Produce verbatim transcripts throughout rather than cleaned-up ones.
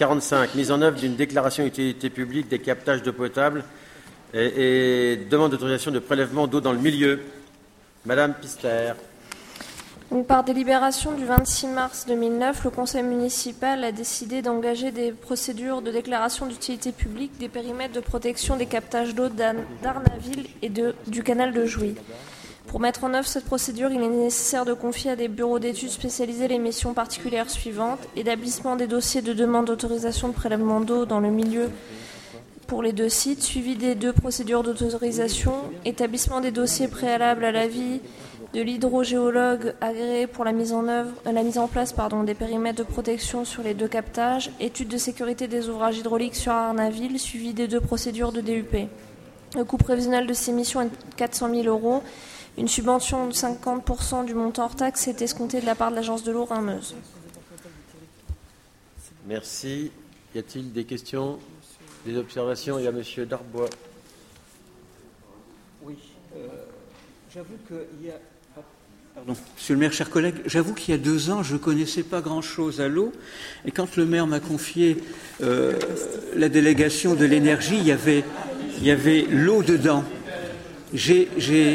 quarante-cinq, mise en œuvre d'une déclaration d'utilité publique des captages d'eau potable et, et demande d'autorisation de prélèvement d'eau dans le milieu. Madame Pister. Donc, par délibération du vingt-six mars deux mille neuf, le conseil municipal a décidé d'engager des procédures de déclaration d'utilité publique des périmètres de protection des captages d'eau d'Arnaville et de, du canal de Jouy. Pour mettre en œuvre cette procédure, il est nécessaire de confier à des bureaux d'études spécialisés les missions particulières suivantes: établissement des dossiers de demande d'autorisation de prélèvement d'eau dans le milieu pour les deux sites, suivi des deux procédures d'autorisation, établissement des dossiers préalables à l'avis de l'hydrogéologue agréé pour la mise en œuvre, la mise en place pardon, des périmètres de protection sur les deux captages, étude de sécurité des ouvrages hydrauliques sur Arnaville, suivi des deux procédures de D U P. Le coût prévisionnel de ces missions est de quatre cent mille euros. Une subvention de cinquante pour cent du montant hors taxe est escomptée de la part de l'agence de l'eau Rhin-Meuse. Merci. Y a-t-il des questions, des observations? Il y a M. Darbois. Oui. Euh, j'avoue qu'il y a... Pardon. Monsieur le maire, chers collègues, j'avoue qu'il y a deux ans, je ne connaissais pas grand-chose à l'eau. Et quand le maire m'a confié euh, la délégation de l'énergie, il y avait, il y avait l'eau dedans. J'ai... j'ai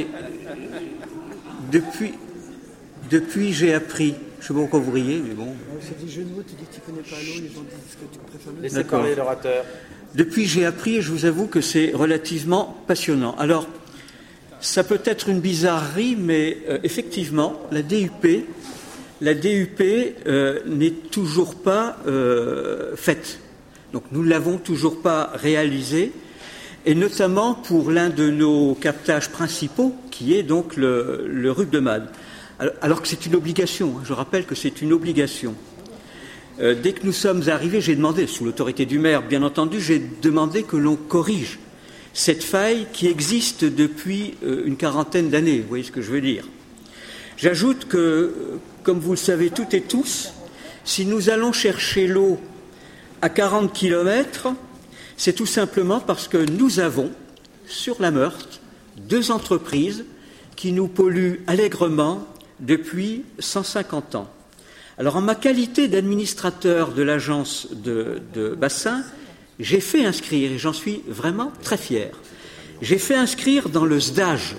Depuis, depuis j'ai appris, je ne sais pas pourquoi vous riez, mais bon. C'est des jeux de mots, tu dis que tu ne connais pas l'eau, les gens disent que tu préfères l'eau. Laissez parler l'orateur. Depuis j'ai appris et je vous avoue que c'est relativement passionnant. Alors, ça peut être une bizarrerie, mais euh, effectivement, la D U P, la D U P euh, n'est toujours pas euh, faite. Donc nous ne l'avons toujours pas réalisée. Et notamment pour l'un de nos captages principaux, qui est donc le, le Rubemade. Alors, alors que c'est une obligation, hein, je rappelle que c'est une obligation. Euh, dès que nous sommes arrivés, j'ai demandé, sous l'autorité du maire, bien entendu, j'ai demandé que l'on corrige cette faille qui existe depuis euh, une quarantaine d'années, vous voyez ce que je veux dire. J'ajoute que, comme vous le savez toutes et tous, si nous allons chercher l'eau à quarante kilomètres, c'est tout simplement parce que nous avons, sur la Meurthe, deux entreprises qui nous polluent allègrement depuis cent cinquante ans. Alors, en ma qualité d'administrateur de l'agence de, de bassin, j'ai fait inscrire, et j'en suis vraiment très fier, j'ai fait inscrire dans le S D A G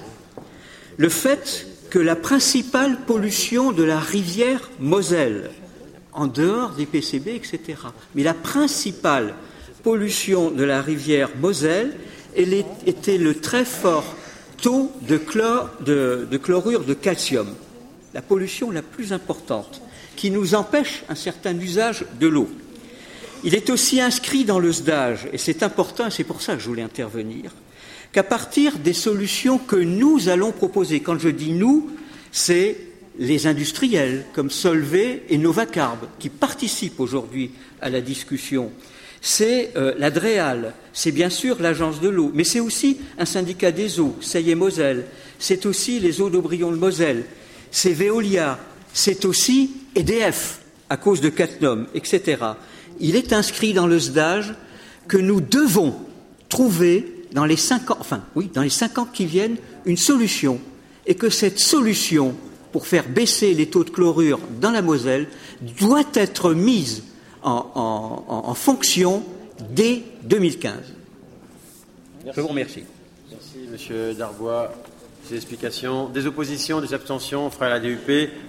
le fait que la principale pollution de la rivière Moselle, en dehors des P C B, et cetera, mais la principale pollution de la rivière Moselle, elle était le très fort taux de, chlore, de, de chlorure de calcium, la pollution la plus importante, qui nous empêche un certain usage de l'eau. Il est aussi inscrit dans le S D A G, et c'est important, et c'est pour ça que je voulais intervenir, qu'à partir des solutions que nous allons proposer, quand je dis nous, c'est les industriels comme Solvay et Novacarb qui participent aujourd'hui à la discussion. C'est euh, la DREAL, c'est bien sûr l'agence de l'eau, mais c'est aussi un syndicat des eaux, Seille-et-Moselle, c'est aussi les eaux d'Aubryon-le-Moselle, c'est Veolia, c'est aussi E D F, à cause de Cattenom, et cetera. Il est inscrit dans le S D A G que nous devons trouver dans les cinq ans, enfin, oui, dans les cinq ans qui viennent, une solution, et que cette solution, pour faire baisser les taux de chlorure dans la Moselle, doit être mise En, en, en fonction dès deux mille quinze. Merci. Je vous remercie. Merci, Monsieur Darbois. Ces explications. Des oppositions, des abstentions, on fera la D U P.